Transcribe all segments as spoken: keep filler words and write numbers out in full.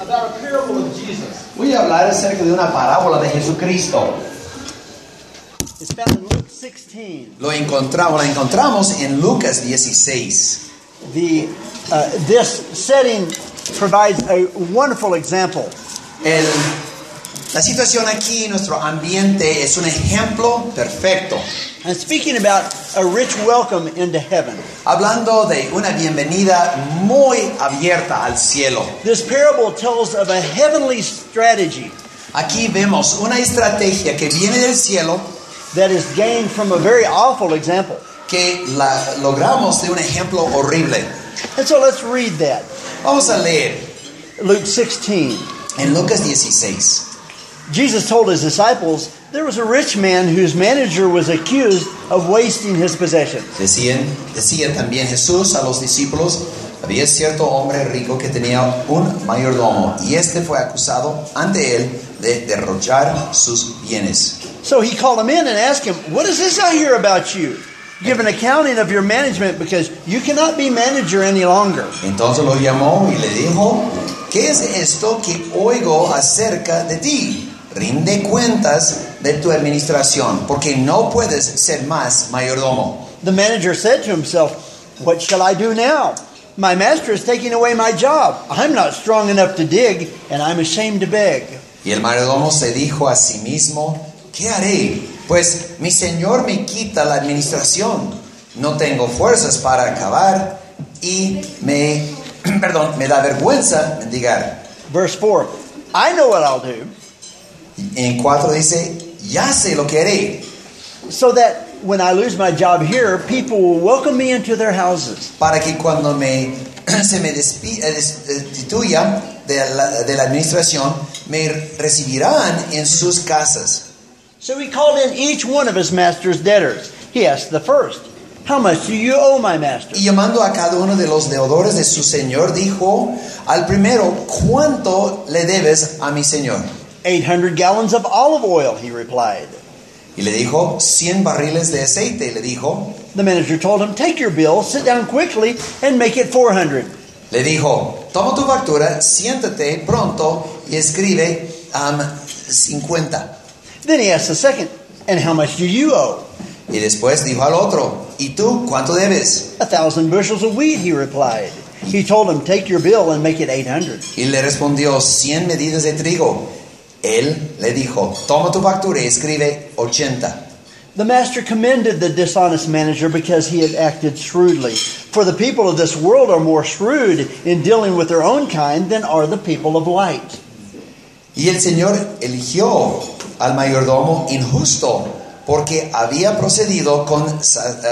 about a parable of Jesus. Voy a hablar acerca de una parábola de Jesucristo. It's found in Luke sixteen. Lo encontramos, la encontramos en Lucas dieciséis. The uh, this setting provides a wonderful example. El, la situación aquí, nuestro ambiente, es un ejemplo perfecto. And speaking about a rich welcome into heaven. Hablando de una bienvenida muy abierta al cielo. This parable tells of a heavenly strategy Aquí vemos una estrategia que viene del cielo that is gained from a very awful example. que la logramos de un ejemplo horrible. And so let's read that. Vamos a leer Luke sixteen. en Lucas dieciséis. Jesus told his disciples, there was a rich man whose manager was accused of wasting his possessions. Decían, decía también Jesús a los discípulos, había cierto hombre rico que tenía un mayordomo y este fue acusado ante él de derrochar sus bienes. So he called him in and asked him, what is this I hear about you? Give an accounting of your management because you cannot be manager any longer. Entonces lo llamó y le dijo, ¿qué es esto que oigo acerca de ti? Rinde cuentas de tu administración, porque no puedes ser más mayordomo. The manager said to himself, what shall I do now? My master is taking away my job. I'm not strong enough to dig, and I'm ashamed to beg. Y el mayordomo se dijo a sí mismo, ¿qué haré? Pues mi señor me quita la administración. No tengo fuerzas para acabar y me, perdón, me da vergüenza mendigar. Verse four, I know what I'll do, En cuatro dice, ya sé lo que haré, so that when I lose my job here, people will welcome me into their houses. para que cuando me, se me despi- eh, destituya de la, de la administración, me recibirán en sus casas. So he called in each one of his master's debtors. He asked the first, how much do you owe my master? Y llamando a cada uno de los deudores de su señor, dijo al primero, ¿cuánto le debes a mi señor? eight hundred gallons of olive oil, he replied. Y le dijo, cien barriles de aceite. Y le dijo, The manager told him, take your bill, sit down quickly, and make it four hundred. le dijo, toma tu factura, siéntate pronto y escribe um, cincuenta. Then he asked the second, and how much do you owe? Y después dijo al otro, ¿y tú cuánto debes? A thousand bushels of wheat, he replied. He told him, take your bill and make it eight hundred. Y le respondió, cien medidas de trigo. Él le dijo, toma tu factura y escribe ochenta. The master commended the dishonest manager because he had acted shrewdly. For the people of this world are more shrewd in dealing with their own kind than are the people of light. Y el Señor eligió al mayordomo injusto porque había procedido con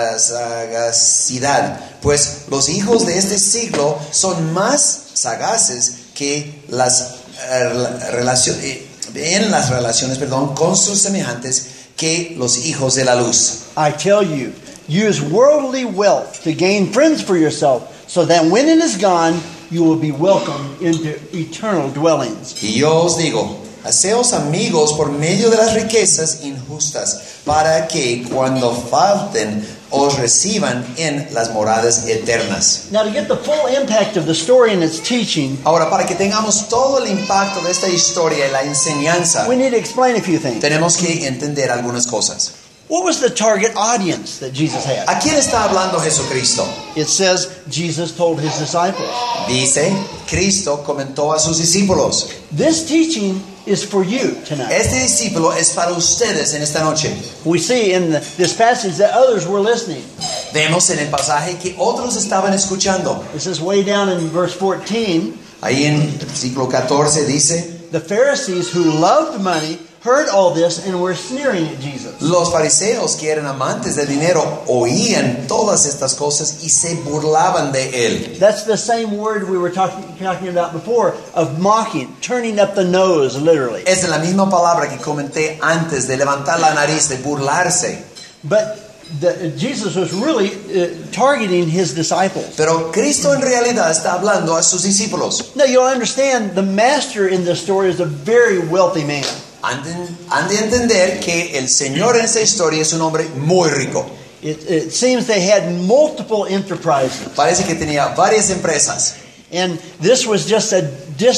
sagacidad, pues los hijos de este siglo son más sagaces que las uh, relaciones en las relaciones, perdón, con sus semejantes que los hijos de la luz. I tell you, use worldly wealth to gain friends for yourself, so that when it is gone, you will be welcomed into eternal dwellings. Y yo os digo, haceos amigos por medio de las riquezas injustas, para que cuando falten os reciban en las moradas eternas. Now, to get the full impact of the story and its teaching, Ahora, para que tengamos todo el impacto de esta historia y la enseñanza, we need to explain a few things. tenemos que entender algunas cosas. What was the target audience that Jesus had? ¿A quién está hablando Jesucristo? It says Jesus told his disciples. Dice, Cristo comentó a sus discípulos. This teaching is for you tonight. Este discípulo es para ustedes en esta noche. We see in the, this passage that others were listening. Vemos en el pasaje que otros estaban escuchando. This is way down in verse fourteen. Ahí en versículo catorce dice, The Pharisees who loved money heard all this and were sneering at Jesus. los fariseos que eran amantes del dinero oían todas estas cosas y se burlaban de él. That's the same word we were talking, talking about before, of mocking, turning up the nose, literally. Es la misma palabra que comenté antes de levantar la nariz, de burlarse. But the, Jesus was really uh, targeting his disciples. Pero Cristo en realidad está hablando a sus discípulos. Now you'll understand the master in this story is a very wealthy man. Han de, han de entender que el Señor en esta historia es un hombre muy rico. It, it seems they had multiple enterprises. Parece que tenía varias empresas. And this was just a distant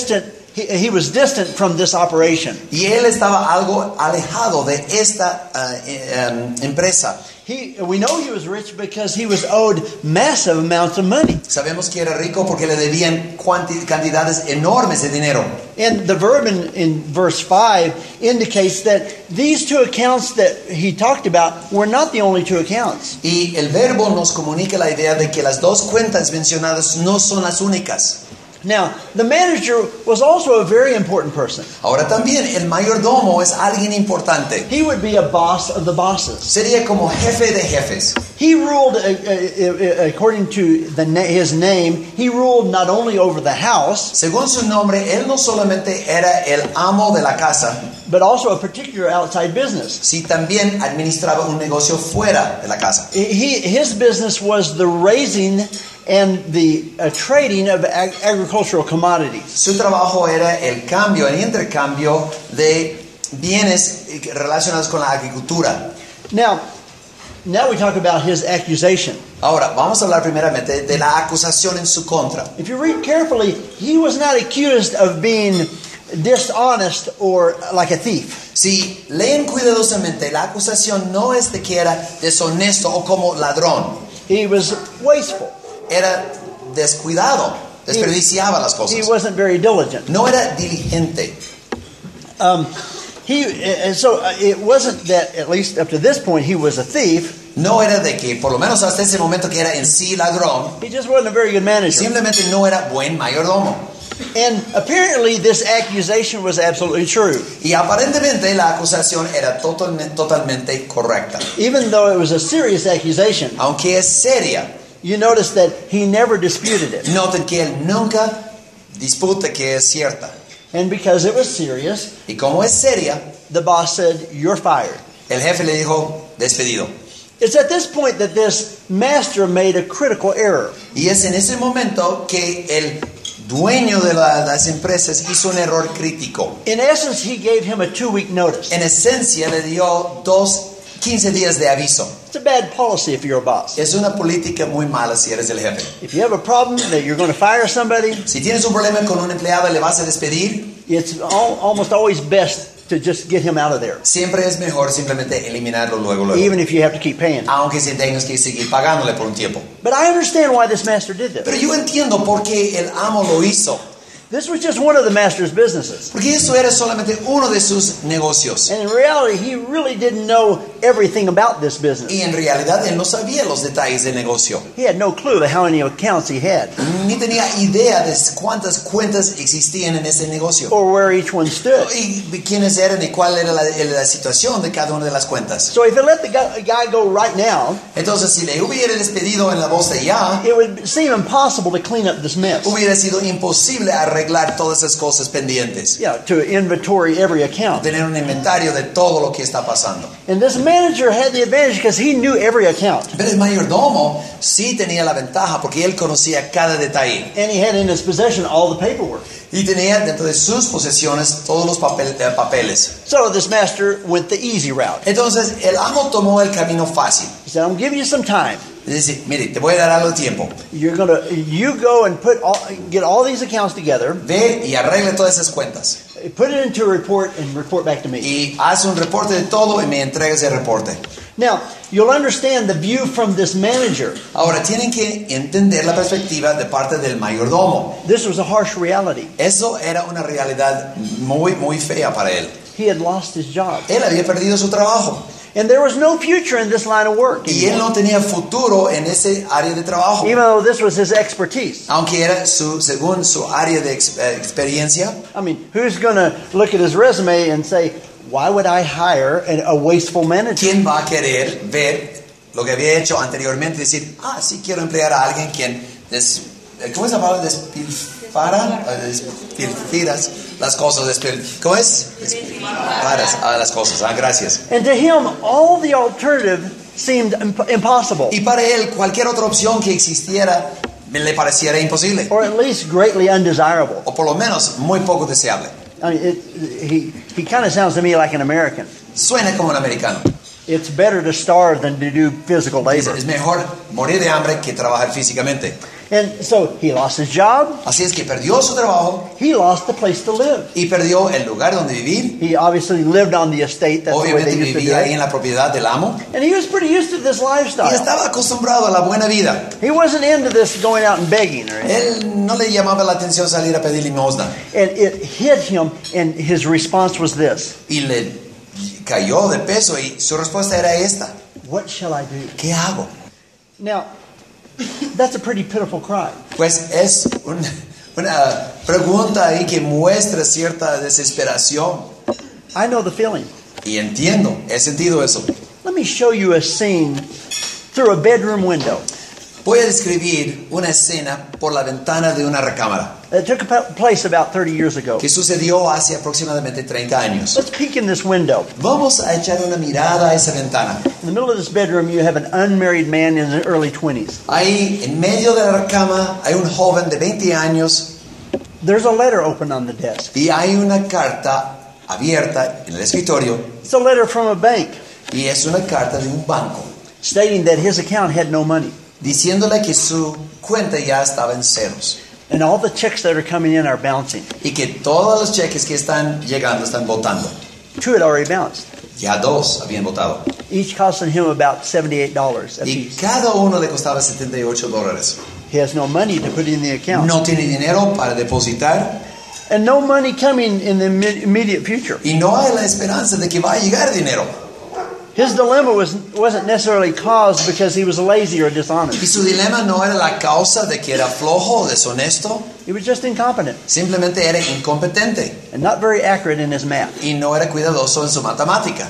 he, he was distant from this operation. Y él estaba algo alejado de esta uh, um, empresa. He, we know he was rich because he was owed massive amounts of money. Sabemos que era rico porque le debían cuanti- cantidades enormes de dinero. And the verb in, in verse five indicates that these two accounts that he talked about were not the only two accounts. Y el verbo nos comunica la idea de que las dos cuentas mencionadas no son las únicas. Now, the manager was also a very important person. Ahora también el mayordomo es alguien importante. He would be a boss of the bosses. Sería como jefe de jefes. He ruled, uh, uh, uh, according to the na- his name, he ruled not only over the house, Según su nombre, él no solamente era el amo de la casa, but also a particular outside business. sino también administraba un negocio fuera de la casa. He, his business was the raising and the uh, trading of ag- agricultural commodities. Su trabajo era el cambio, el intercambio de bienes relacionados con la agricultura. Now, now we talk about his accusation. Ahora, vamos a hablar primeramente de la acusación en su contra. If you read carefully, he was not accused of being dishonest or like a thief. Si leen cuidadosamente, la acusación no es de que era deshonesto o como ladrón. He was wasteful. Era descuidado, desperdiciaba las cosas. He wasn't very diligent. No era diligente. Um, he and so it wasn't that, at least up to this point, he was a thief. No era de que, por lo menos hasta ese momento, que era en sí ladrón. He just wasn't a very good manager. Simplemente no era buen mayordomo. And apparently this accusation was absolutely true. Y aparentemente la acusación era totalmente, totalmente correcta. Even though it was a serious accusation, Aunque es seria, you notice that he never disputed it. noten que él nunca disputa que es cierta. And because it was serious, Y como es seria, the boss said, "You're fired." el jefe le dijo, despedido. It's at this point that this master made a critical error. Y es en ese momento que el dueño de la- las empresas hizo un error crítico. In essence, he gave him a two-week notice. En esencia le dio dos, quince días de aviso. It's a bad policy if you're a boss. Es una política muy mala si eres el jefe. If you have a problem that you're going to fire somebody, Si tienes un problema con un empleado y le vas a despedir, it's al- almost always best to just get him out of there, siempre es mejor simplemente eliminarlo luego, luego. even if you have to keep paying. Aunque si tengas que seguir pagándole por un tiempo. But I understand why this master did this. Pero yo entiendo por qué el amo lo hizo. This was just one of the master's businesses. Porque eso era solamente uno de sus negocios. And in reality, he really didn't know everything about this business. Y en realidad él no sabía los detalles del negocio. He had no clue of how many accounts he had Ni tenía idea de cuántas cuentas existían en ese negocio. or where each one stood. Y de quiénes eran y cuál era la, la situación de cada una de las cuentas. So if he let the guy, guy go right now, Entonces, si le hubiera despedido en la voz de ya, it would seem impossible to clean up this mess. hubiera sido imposible arreglar todas esas cosas pendientes. Yeah, to inventory every account. Tener un inventario de todo lo que está pasando. And this manager had the advantage because he knew every account. Pero el mayordomo sí tenía la ventaja porque él conocía cada detalle. And he had in his possession all the paperwork. Y tenía dentro de sus posesiones todos los papel- eh, papeles. So this master went the easy route. Entonces, el amo tomó el camino fácil. He said, I'm giving you some time. Es decir, mire, te voy a dar algo de tiempo. You're gonna you go and put all, get all these accounts together, Ve y arregle todas esas cuentas. put it into a report, and report back to me. Y haz un reporte de todo y me entregas el reporte. Now, you'll understand the view from this manager. Ahora, tienen que entender la perspectiva de parte del mayordomo. This was a harsh reality. Eso era una realidad muy, muy fea para él. He had lost his job. Él había perdido su trabajo. And there was no future in this line of work Y él anymore, no tenía futuro en ese área de trabajo. even though this was his expertise. Aunque era su, según su área de ex- eh, experiencia. I mean, who's going to look at his resume and say, why would I hire an, a wasteful manager? ¿Quién va a querer ver lo que había hecho anteriormente y decir, ah, sí quiero emplear a alguien quien, des, ¿cómo es la palabra? Despilfara, despilfiras las cosas, despil, ¿cómo es? Despilfaras ah, las cosas, ah, gracias. And to him, all the alternative seemed imp- impossible, Y para él, cualquier otra opción que existiera le pareciera imposible, or at least greatly undesirable. o por lo menos muy poco deseable. I mean, it, he, he kind of sounds to me like an American. Suena como un americano. It's better to starve than to do physical Es, labor. es mejor morir de hambre que trabajar físicamente. And so he lost his job. Así es que perdió su trabajo He lost the place to live. y perdió el lugar donde vivir. He obviously lived on the estate. That's the way Obviamente they used to do vivía ahí en it. la propiedad del amo And he was pretty used to this y lifestyle. estaba acostumbrado a la buena vida. He wasn't into this going out and begging or anything. Él no le llamaba la atención salir a pedir limosna And it hit him, and his response was this: y le cayó de peso y su respuesta era esta: what shall I do? ¿qué hago? Now, that's a pretty pitiful cry. Pues es un- una pregunta ahí que muestra cierta desesperación I know the feeling. y entiendo, he sentido eso. Let me show you a scene through a bedroom window. Voy a describir una escena por la ventana de una recámara It took pa- place about thirty years ago. que sucedió hace aproximadamente treinta años. Let's peek in this window. Vamos a echar una mirada a esa ventana. In the middle of this bedroom, you have an unmarried man in the early twenties. Ahí en medio de la cama hay un joven de veinte años There's a letter open on the desk. y hay una carta abierta en el escritorio It's a letter from a bank y es una carta de un banco stating that his account had no money. diciéndole que su cuenta ya estaba en ceros And all the checks that are coming in are bouncing. y que todos los cheques que están llegando están votando. Two had already bounced, Ya dos habían votado each costing him about seventy-eight dollars a y piece. cada uno le costaba setenta y ocho dólares. He has no money to put in the account. No tiene dinero para depositar And no money coming in the imme- immediate future. y no hay la esperanza de que va a llegar dinero. His dilemma was, wasn't necessarily caused because he was lazy or Y dishonest. su dilema no era la causa de que era flojo o deshonesto, He was just incompetent simplemente era incompetente and not very accurate in his math. y no era cuidadoso en su matemática.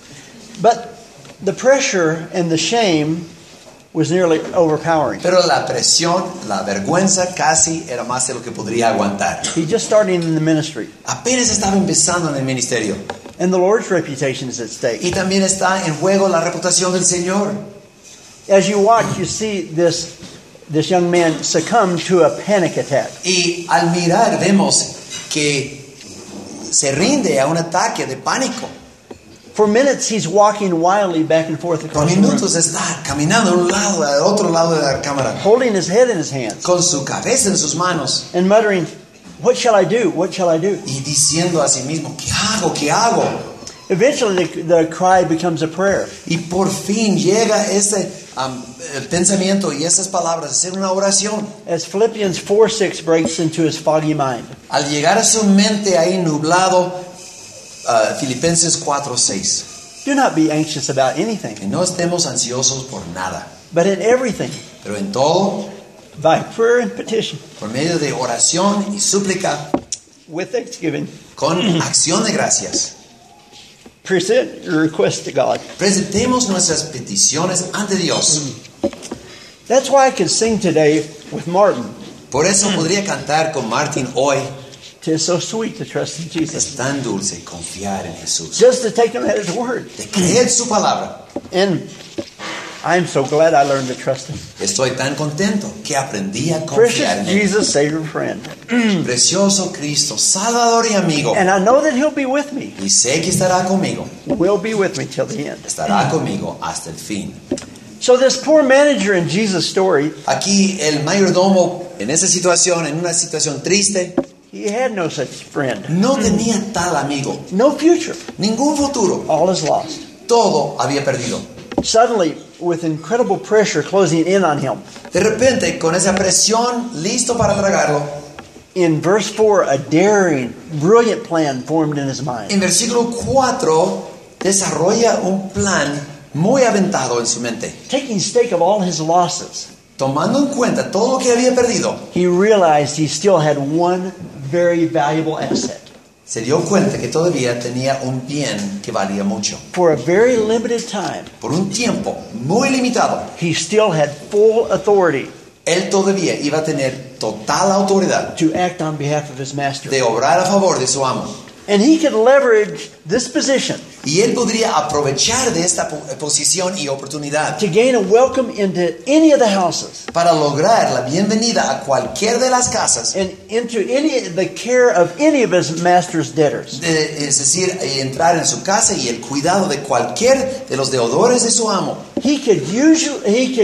But the pressure and the shame was nearly overpowering. Pero la presión, la vergüenza casi era más de lo que podría aguantar. He's just starting in the ministry, Apenas estaba empezando en el ministerio and the Lord's reputation is at stake. y también está en juego la reputación del Señor. As you watch, you see this, this young man succumb to a panic attack. Y al mirar vemos que se rinde a un ataque de pánico. For minutes, he's walking wildly back and forth Por across the room, minutos está caminando de un lado al otro lado de la cámara holding his head in his hands con su cabeza en sus manos and muttering, "What shall I do? What shall I do?" y diciendo a sí mismo, ¿qué hago? ¿Qué hago? Eventually, the, the cry becomes a prayer. Y por fin llega ese um, eh, pensamiento y esas palabras a ser una oración. As Philippians four six breaks into his foggy mind. Al llegar a su mente ahí nublado, uh, Filipenses cuatro seis, Do not be anxious about anything, que no estemos ansiosos por nada, but in everything, pero en todo, by prayer and petition, por medio de oración y súplica, with thanksgiving, con acción de gracias, present your request to God. presentemos nuestras peticiones ante Dios. That's why I could sing today with Martin. Por eso podría cantar con Martin hoy, "'Tis so sweet to trust in Jesus." es tan dulce confiar en Jesús, Just to take him at his word. de creer su palabra. And I'm so glad I learned to trust him. Estoy tan contento que aprendí a confiar Precious en él. Jesus, Savior, friend. Precioso Cristo, Salvador y amigo. And I know that he'll be with me. Y sé que estará conmigo, Will be with me till the end. estará conmigo hasta el fin. So this poor manager in Jesus' story, Aquí el mayordomo en esa situación, en una situación triste, he had no such friend. no tenía tal amigo, No future. ningún futuro, All is lost. todo había perdido. Suddenly, with incredible pressure closing in on him, De repente, con esa presión, listo para tragarlo, in verse four, a daring, brilliant plan formed in his mind. en versículo cuatro desarrolla un plan muy aventado en su mente. Taking stake of all his losses, Tomando en cuenta todo lo que había perdido, he realized he still had one very valuable asset. se dio cuenta que todavía tenía un bien que valía mucho. For a very limited time, Por un tiempo muy limitado, he still had full authority él todavía iba a tener total autoridad to act on behalf of his master. de obrar a favor de su amo. And he could leverage this position Y él podría aprovechar de esta po- posición y oportunidad to gain a welcome into any of the houses para lograr la bienvenida a cualquier de las casas, and into any the care of any of his master's debtors. de- es decir, entrar en su casa y el cuidado de cualquier de los deudores de su amo. He could usually he could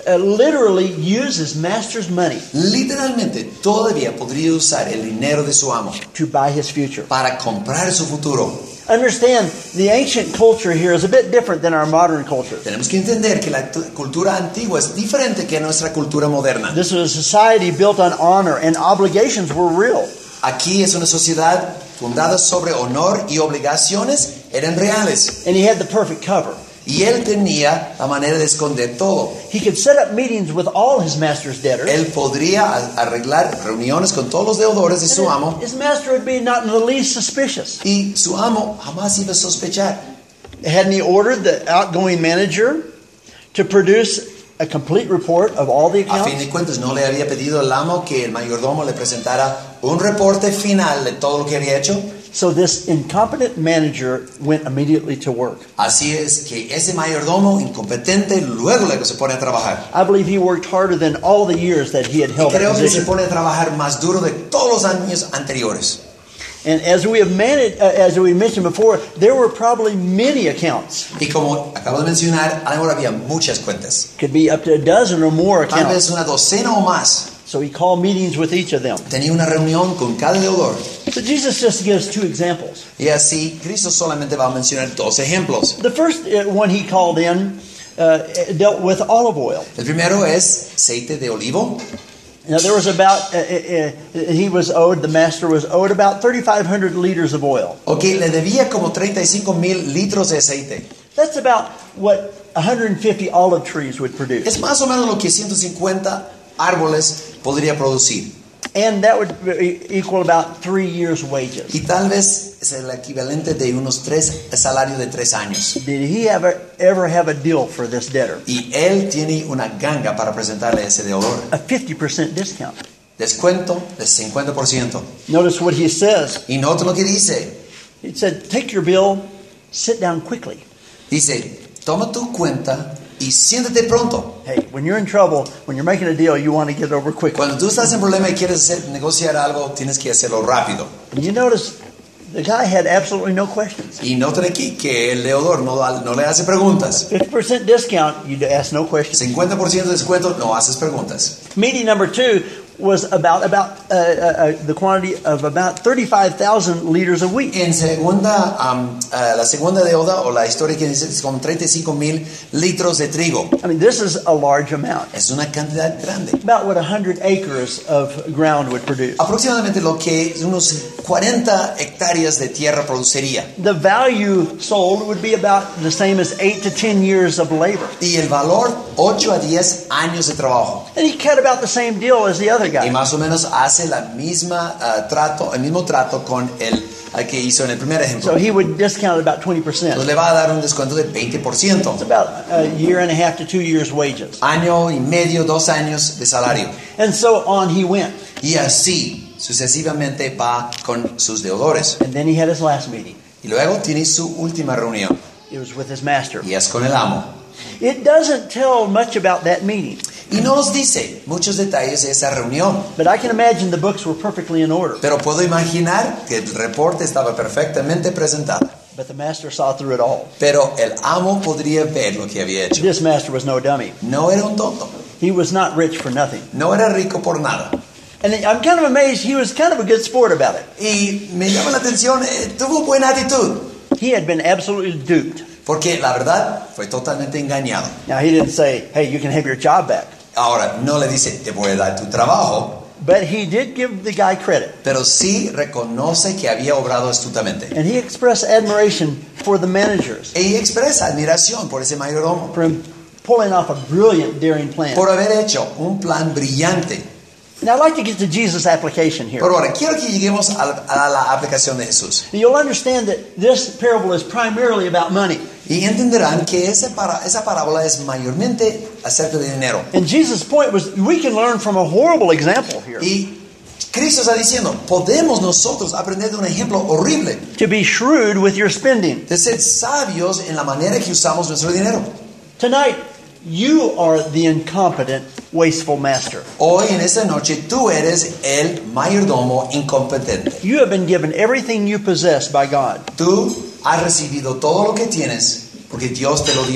uh, literally use his master's money Literalmente, todavía podría usar el dinero de su amo to buy his future. para comprar su futuro. Understand, the ancient culture here is a bit different than our modern culture. Tenemos que entender que la tu- cultura antigua es diferente que nuestra cultura moderna. This was a society built on honor, and obligations were real. Aquí es una sociedad fundada sobre honor y obligaciones eran reales. And he had the perfect cover. Y él tenía la manera de esconder todo. He could set up meetings with all his master's debtors. Él podría a- arreglar reuniones con todos los deudores de su amo His master would be not in the least suspicious. y su amo jamás iba a sospechar. Hadn't he ordered the outgoing manager to produce a complete report of all the A fin accounts? de cuentas, ¿no le había pedido al amo que el mayordomo le presentara un reporte final de todo lo que había hecho? So this incompetent manager went immediately to work. Así es que ese mayordomo incompetente luego luego se pone a trabajar. I believe he worked harder than all the years that he had Y held that creo que se position. pone a trabajar más duro de todos los años anteriores. And as we have managed, uh, as we mentioned before, there were probably many accounts. Y como acabo de mencionar, ahora había muchas cuentas. Could be up to a dozen or more Tal accounts. vez una docena o más. So he called meetings with each of them. Tenía una reunión con cada deudor. So Jesus just gives two examples. Y así, Cristo solamente va a mencionar dos ejemplos. The first uh, one he called in uh, dealt with olive oil. El primero es aceite de olivo. Now there was about, uh, uh, uh, he was owed, the master was owed about thirty-five hundred liters of oil. Ok, le debía como treinta y cinco mil litros de aceite. That's about what one hundred fifty olive trees would produce. Es más o menos lo que ciento cincuenta árboles podría producir. And that would be- equal about three years' wages. Y tal vez es el equivalente de unos tres salarios de tres años. Did he ever, ever have a deal for this debtor? Y él tiene una ganga para presentarle a ese deudor. A fifty percent discount. Descuento de cincuenta por ciento. Notice what he says. Y nota lo que dice. He said, take your bill, sit down quickly. Dice, toma tu cuenta y siéntate pronto. Hey, when you're in trouble, when you're making a deal, you want to get it over quickly. Cuando tú estás en problema y quieres hacer, negociar algo, tienes que hacerlo rápido. And you notice the guy had absolutely no questions. Y noten aquí que el deudor no, da- no le hace preguntas. fifty percent discount, you ask no questions. cincuenta por ciento de descuento, no haces preguntas. Meeting number two was about about uh, uh, uh, the quantity of about thirty-five thousand liters of wheat. En segunda, um, uh, la segunda deuda o la historia que dice es con treinta y cinco mil litros de trigo. I mean, this is a large amount. Es una cantidad grande. About what one hundred acres of ground would produce. Aproximadamente lo que unos cuarenta hectáreas de tierra produciría. The value sold would be about the same as eight to ten years of labor. Y el valor, ocho a diez años de trabajo. And he cut about the same deal as the other Y guy. más o menos hace la misma uh, trato, el mismo trato con el uh, que hizo en el primer ejemplo. So he would discount about twenty percent. Entonces le va a dar un descuento de veinte por ciento. It's about a year and a half to two years' wages. Año y medio, dos años de salario. And so on he went. Y así sucesivamente va con sus deudores. And then he had his last meeting. Y luego tiene su última reunión. It was with his master. Y es con el amo. It doesn't tell much about that meeting, Y no nos dice muchos detalles de esa reunión. but I can imagine the books were perfectly in order. Pero puedo imaginar que el reporte estaba perfectamente presentado. But the master saw through it all. Pero el amo podría ver lo que había hecho. This master was no dummy. No era un tonto. He was not rich for nothing. No era rico por nada. And I'm kind of amazed he was kind of a good sport about it. Y me llama la atención, eh, tuvo buena actitud. He had been absolutely duped. Porque la verdad fue totalmente engañado. Now, he didn't say, hey, you can have your job back. Ahora, no le dice, te voy a dar tu trabajo. But he did give the guy credit. Pero sí reconoce que había obrado astutamente. And he expressed admiration for the managers Y expresa admiración por ese mayordomo. for him pulling off a brilliant, daring plan. Por haber hecho un plan brillante. Now, I'd like to get to Jesus' application here. Pero ahora, quiero que lleguemos a la, a la aplicación de Jesús. You'll understand that this parable is primarily about money. Y entenderán que esa, para, esa parábola es mayormente acerca de dinero. And Jesus' point was we can learn from a horrible example here. Y Cristo está diciendo, podemos nosotros aprender de un ejemplo horrible. To be shrewd with your spending. De ser sabios en la manera que usamos nuestro dinero. Tonight, you are the incompetent, wasteful master. Hoy en esta noche tú eres el mayordomo incompetente. You have been given everything you possess by God. Tú has recibido todo lo que tienes porque Dios te lo dio.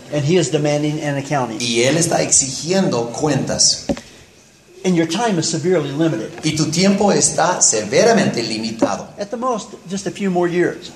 And he is demanding an accounting. y Él está exigiendo cuentas. And your time is severely limited. Y tu tiempo está severamente limitado. At the most, just a few more years.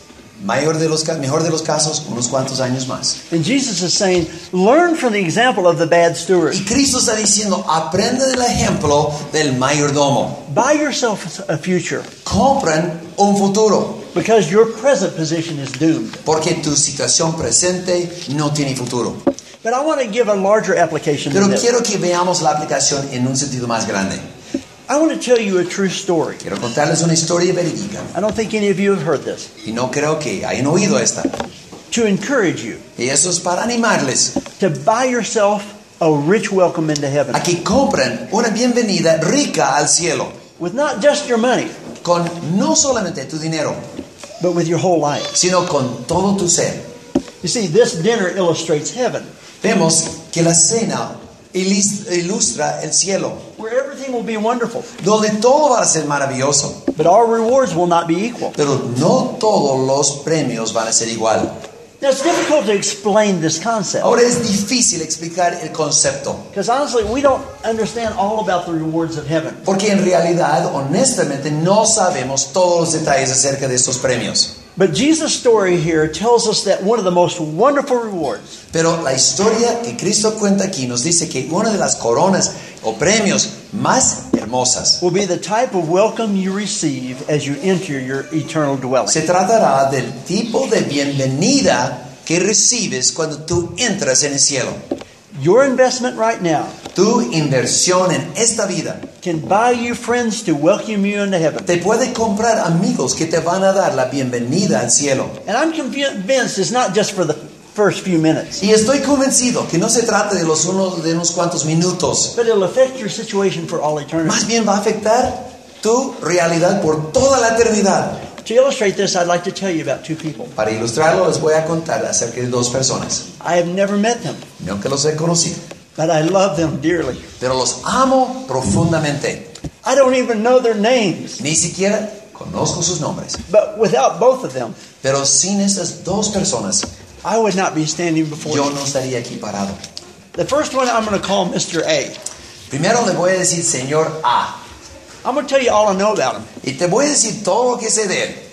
Mayor de los, mejor de los casos, unos cuantos años más. And Jesus is saying, learn from the example of the bad steward. Y Cristo está diciendo, aprende del ejemplo del mayordomo. Buy yourself a future Compran un futuro, because your present position is doomed. porque tu situación presente no tiene futuro. But I want to give a larger application Pero than this. quiero que veamos la aplicación en un sentido más grande. I want to tell you a true story. Quiero contarles una historia verídica. I don't think any of you have heard this. Y no creo que hayan oído esta. To encourage you Y eso es para animarles to buy yourself a rich welcome into heaven a que compren una bienvenida rica al cielo. with not just your money, Con no solamente tu dinero, but with your whole life. sino con todo tu ser. You see, this dinner illustrates heaven, Vemos que la cena ilis- ilustra el cielo, where everything will be wonderful, donde todo va a ser maravilloso, but our rewards will not be equal. pero no todos los premios van a ser igual. Now, it's difficult to explain this concept Ahora es difícil explicar el concepto, because honestly, we don't understand all about the rewards of heaven. porque en realidad, honestamente, no sabemos todos los detalles acerca de estos premios. But Jesus' story here tells us that one of the most wonderful rewards Pero la historia que Cristo cuenta aquí nos dice que una de las coronas o premios más hermosas will be the type of welcome you receive as you enter your eternal dwelling. se tratará del tipo de bienvenida que recibes cuando tú entras en el cielo. Your investment right now Tu inversión en esta vida can buy you friends to welcome you into heaven. te puede comprar amigos que te van a dar la bienvenida al cielo. And I'm convinced it's not just for the first few minutes, Y estoy convencido que no se trata de los unos, de unos cuantos minutos. but it'll affect your situation for all eternity. Más bien va a afectar tu realidad por toda la eternidad. To illustrate this, I'd like to tell you about two people. Para ilustrarlo les voy a contar acerca de dos personas. I have never met them, Nunca los he conocido, but I love them dearly. pero los amo profundamente. I don't even know their names, Ni siquiera conozco sus nombres. but without both of them, Pero sin estas dos personas, I would not be standing before yo you. no estaría aquí parado. The first one I'm going to call Mister A. Primero le voy a decir señor A. I'm going to tell you all I know about him. Y te voy a decir todo lo que sé de él.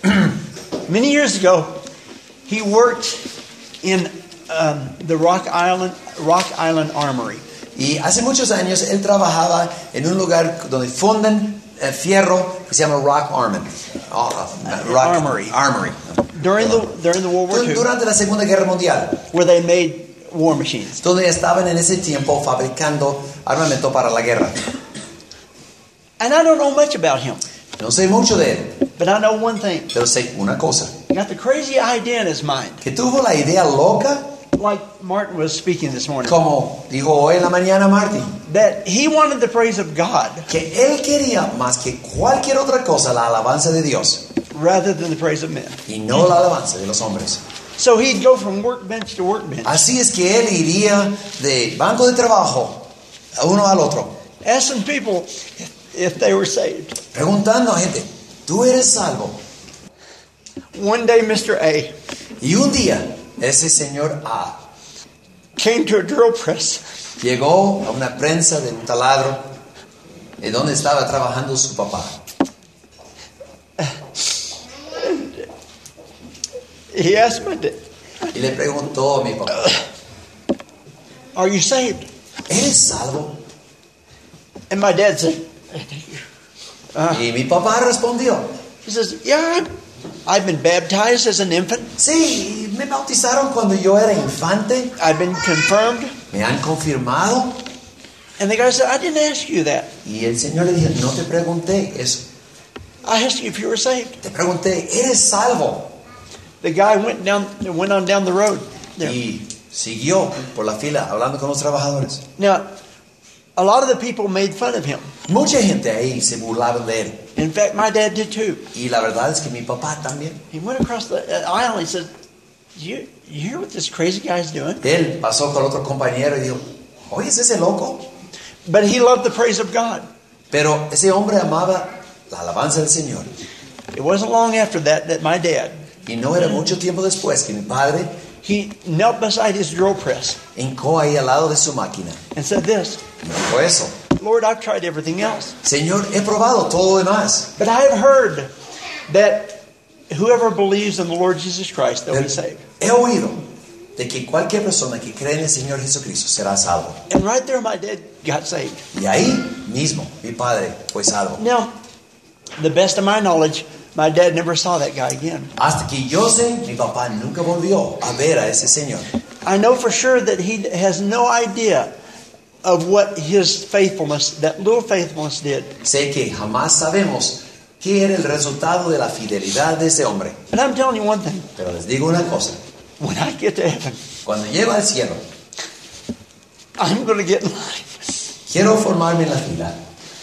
Many years ago, he worked in um, the Rock Island Rock Island Armory. Y hace muchos años él trabajaba en un lugar donde fundan eh, fierro que se llama Rock Armory. Oh, uh, Rock Armory. Armory. During the during the World War Dur- Two, Durante la Segunda Guerra Mundial, where they made war machines. donde estaban en ese tiempo fabricando armamento para la guerra. And I don't know much about him, No sé mucho de él, but I know one thing. pero sé una cosa. He got the crazy idea in his mind, Que tuvo la idea loca, like Martin was speaking this morning, como dijo hoy en la mañana Martin, that he wanted the praise of God que él quería más que cualquier otra cosa la alabanza de Dios rather than the praise of men. y no la alabanza de los hombres. So he'd go from workbench to workbench, Así es que él iría de banco de trabajo a uno al otro, asking people if they were saved. preguntando a gente, ¿tú eres salvo? One day, Mister A Y un día, ese señor A came to a drill press llegó a una prensa de un taladro de donde estaba trabajando su papá. He asked my dad, Y le preguntó a mi papá, "Are you saved?" ¿eres salvo? And my dad said, uh, Y mi papá respondió, he says, "Yeah, I've been baptized as an infant. sí, me bautizaron cuando yo era infante, I've been confirmed." me han confirmado. And the guy said, "I didn't ask you that. Y el Señor le dijo, no te pregunté eso, I asked you if you were saved." te pregunté, ¿eres salvo? The guy went down, went on down the road there. Y siguió por la fila hablando con los trabajadores. Now, a lot of the people made fun of him. Mucha gente ahí se burlaron de él. In fact, my dad did too. Y la verdad es que mi papá también. He went across the aisle and he said, "You, you hear what this crazy guy's doing?" Él pasó con otro compañero y dijo, oye, ¿es ese loco? But he loved the praise of God. Pero ese hombre amaba la alabanza del Señor. It wasn't long after that that my dad Y no era mucho tiempo después que mi padre he knelt beside his drill press hincó ahí al lado de su máquina. and said this, Y me dijo eso. Lord, I've tried everything else, Señor, he probado todo lo demás. but I have heard that whoever believes in the Lord Jesus Christ, they'll be saved. He oído de que cualquier persona que cree en el Señor Jesucristo será salvo. And right there, my dad got saved. Y ahí mismo mi padre fue salvo. Now, the best of my knowledge, my dad never saw that guy again. Hasta que yo sé, mi papá nunca volvió a ver a ese señor. I know for sure that he has no idea of what his faithfulness, that little faithfulness did. Sé que jamás sabemos qué era el resultado de la fidelidad de ese hombre. But I'm telling you one thing. Pero les digo una cosa. When I get to heaven, Cuando llego al cielo, I'm going to get in line. quiero formarme en la fila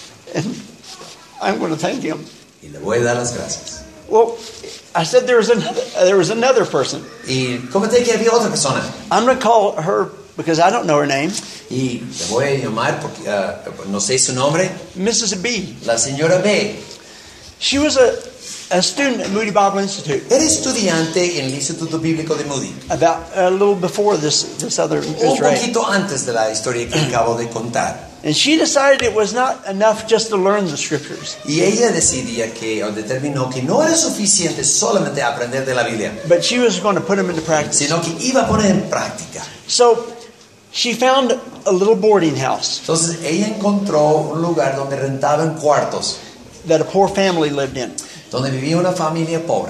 And I'm going to thank him. y le voy a dar las gracias. Well, I said there was another, there was another person. Y comenté que había otra persona. I'm going to call her, because I don't know her name, Y le voy a llamar, porque uh, no sé su nombre, Missus B. la señora B. She was a, a student at Moody Bible Institute Era estudiante en el Instituto Bíblico de Moody. about a little before this, this other Un Mister A. poquito antes de la historia que acabo de contar. And she decided it was not enough just to learn the scriptures, Y ella decidía que, o determinó que no era suficiente solamente aprender de la Biblia, but she was going to put them into practice. sino que iba a poner en práctica. So she found a little boarding house Entonces ella encontró un lugar donde rentaban cuartos, that a poor family lived in. donde vivía una familia pobre.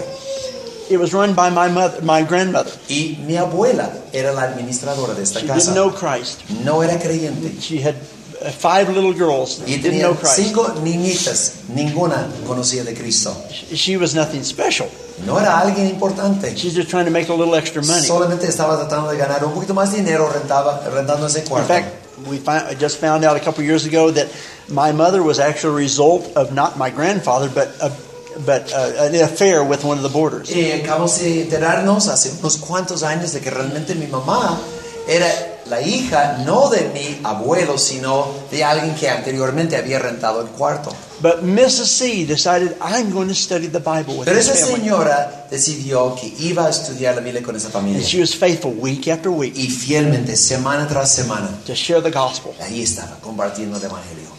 It was run by my mother, my grandmother. Y mi abuela era la administradora de esta She casa. didn't know Christ. No era creyente. She had uh, five little girls that Y didn't tenía know Christ. cinco niñitas, ninguna conocía de Cristo. She was nothing special. No era alguien importante. She's just trying to make a little extra money. Solamente estaba tratando de ganar un poquito más dinero rentaba, rentando ese In cuarto. fact, we find, I just found out a couple years ago that my mother was actually a result of not my grandfather, but a, but uh, an affair with one of the boarders. Y acabamos de enterarnos hace unos cuantos años de que realmente mi mamá era la hija no de mi abuelo, sino de alguien que anteriormente había rentado el cuarto. But Missus C decided, I'm going to study the Bible with Pero this esa family. señora decidió que iba a estudiar la Biblia con esa familia. And she was faithful week after week Y fielmente, semana tras semana, to share the gospel. ahí estaba compartiendo el Evangelio.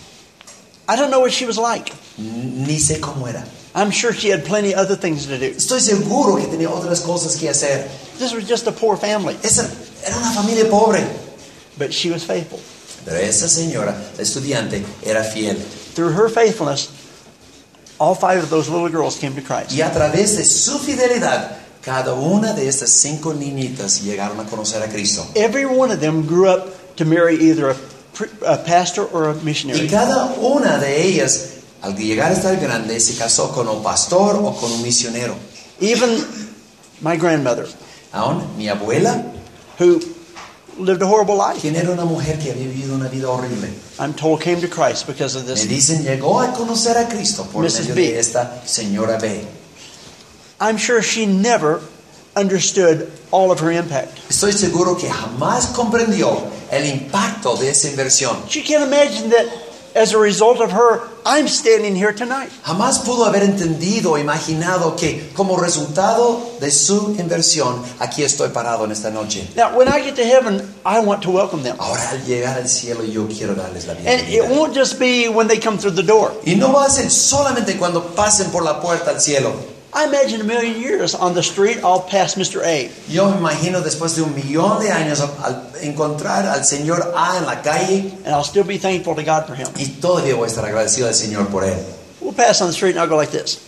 I don't know what she was like. Ni sé cómo era. I'm sure she had plenty of other things to do. Estoy seguro que tenía otras cosas que hacer. This was just a poor family, Esa era una familia pobre. but she was faithful. Pero esa señora, la estudiante, era fiel. Through her faithfulness, all five of those little girls came to Christ. Y a través de su fidelidad, cada una de estas cinco niñitas llegaron a conocer a Cristo. Every one of them grew up to marry either a, pre- a pastor or a Y missionary. cada una de ellas, al llegar a estar grande, se casó con un pastor o con un misionero. Even my grandmother, Aún mi abuela, who lived a horrible life, quien era una mujer que había vivido una vida horrible, I'm told came to Christ because of me this. dicen, llegó a conocer a Cristo por Missus medio B. de esta señora B. I'm sure she never understood all of her impact. Estoy seguro que jamás comprendió el impacto de esa inversión. She can't imagine that as a result of her, I'm standing here tonight. Jamás pudo haber entendido o imaginado que como resultado de su inversión, aquí estoy parado en esta noche. Now, when I get to heaven, I want to welcome them. Ahora al llegar al cielo yo quiero darles la And it bienvenida. won't just be when they come through the door. Y no va a ser solamente cuando pasen por la puerta al cielo. I imagine a million years on the street, I'll pass Mister A. Yo me imagino después de un millón de años al encontrar al señor A en la calle And I'll still be thankful to God for him. y todavía voy a estar agradecido al Señor por él. We'll pass on the street and I'll go like this.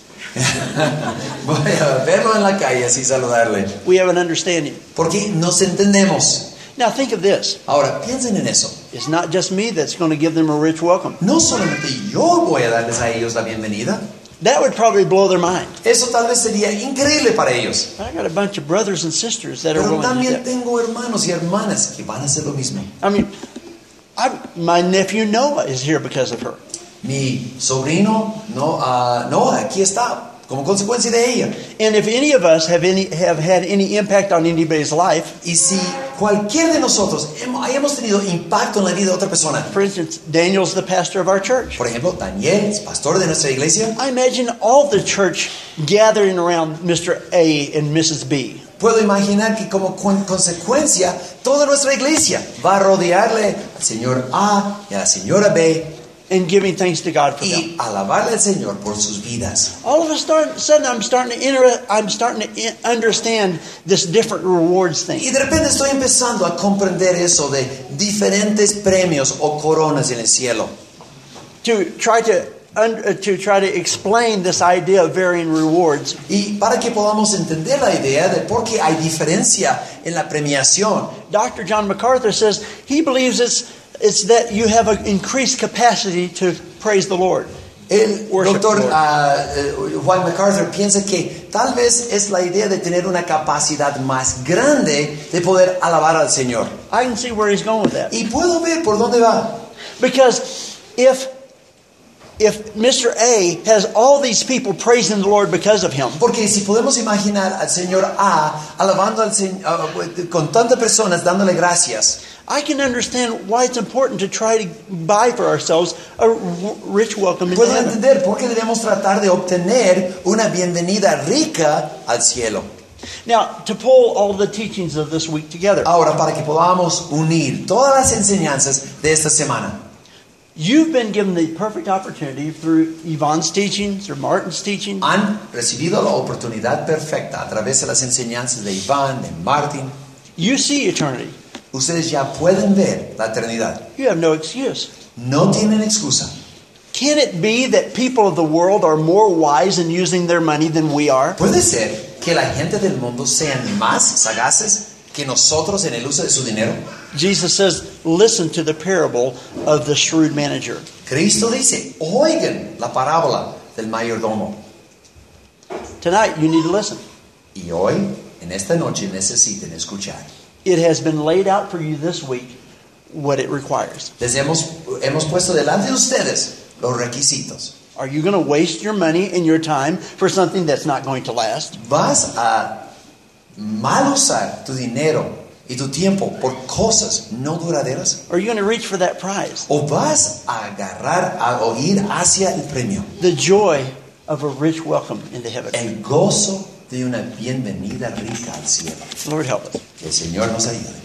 Voy a verlo en la calle así saludarle. We have an understanding. Porque nos entendemos. Now think of this. Ahora, piensen en eso. It's not just me that's going to give them a rich welcome. No solamente yo voy a darles a ellos la bienvenida. That would probably blow their mind. Eso tal vez sería increíble para ellos. I got a bunch of brothers and sisters that are Pero willing to do también that. tengo hermanos y hermanas que van a hacer lo mismo. I mean, I, my nephew Noah is here because of her. Mi sobrino, no, uh, Noah, aquí está, como consecuencia de ella. And if any of us have any have had any impact on anybody's life, Y si cualquier de nosotros hemos, hayamos tenido impacto en la vida de otra persona. For instance, Daniel's the pastor of our church. Por ejemplo, Daniel es pastor de nuestra iglesia. I imagine all the church gathering around Mister A and Missus B. Puedo imaginar que como con consecuencia toda nuestra iglesia va a rodearle al señor A y a la señora B And giving thanks to God for them. y alabarle al Señor por sus vidas. All of a start, sudden, I'm starting to enter, I'm starting to in- understand this different rewards Y thing. de repente estoy empezando a comprender eso de diferentes premios o coronas en el cielo. To try to un, uh, to try to explain this idea of varying rewards. Y para que podamos entender la idea de por qué hay diferencia en la premiación. Doctor John MacArthur says he believes it's it's that you have an increased capacity to praise the Lord. El Worship doctor the Lord. uh, uh, Juan MacArthur piensa que tal vez es la idea de tener una capacidad más grande de poder alabar al Señor. I can see where he's going with that. Y puedo ver por dónde va. Because if if Mister A has all these people praising the Lord because of him, Porque si podemos imaginar al señor A alabando al Señor uh, con tantas personas dándole gracias, I can understand why it's important to try to buy for ourselves a r- rich welcome into puedo heaven. entender por qué debemos tratar de obtener una bienvenida rica al cielo. Now, to pull all the teachings of this week together, Ahora, para que podamos unir todas las enseñanzas de esta semana, you've been given the perfect opportunity through Yvonne's teachings or Martin's teaching han recibido la oportunidad perfecta a través de las enseñanzas de Iván, de Martín. You see eternity. Ustedes ya pueden ver la eternidad. You have no excuse. No tienen excusa. Can it be that people of the world are more wise in using their money than we are? Puede ser que la gente del mundo sean más sagaces que nosotros en el uso de su dinero. Jesus says, listen to the parable of the shrewd manager. Cristo dice, oigan la parábola del mayordomo. Tonight, you need to listen. Y hoy, en esta noche, necesiten escuchar. It has been laid out for you this week what it requires. Les hemos, hemos puesto delante de ustedes los requisitos. Are you going to waste your money and your time for something that's not going to last? ¿Vas a mal usar tu dinero y tu tiempo por cosas no duraderas? Or are you going to reach for that prize? ¿O vas a agarrar a, o ir hacia el premio? The joy of a rich welcome into heaven. El gozo de una bienvenida rica al cielo. Lord help us. Que el Señor nos ayude.